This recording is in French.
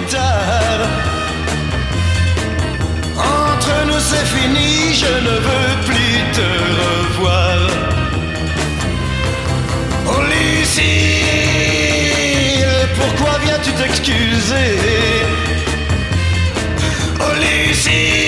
tard. Entre nous c'est fini, je ne veux plus te revoir. Oh Lucille, pourquoi viens-tu t'excuser? Oh Lucille,